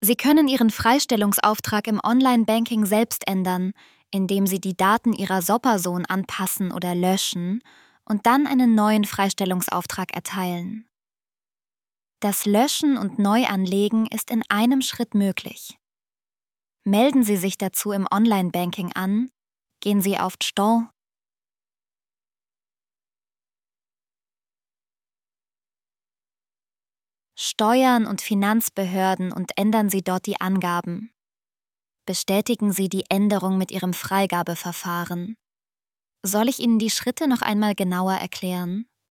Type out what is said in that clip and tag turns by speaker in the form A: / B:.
A: Sie können Ihren Freistellungsauftrag im Online-Banking selbst ändern, indem Sie die Daten Ihrer SOP-Person anpassen oder löschen und dann einen neuen Freistellungsauftrag erteilen. Das Löschen und Neuanlegen ist in einem Schritt möglich. Melden Sie sich dazu im Online-Banking an, gehen Sie auf Steuern, Steuern und Finanzbehörden und ändern Sie dort die Angaben. Bestätigen Sie die Änderung mit Ihrem Freigabeverfahren. Soll ich Ihnen die Schritte noch einmal genauer erklären?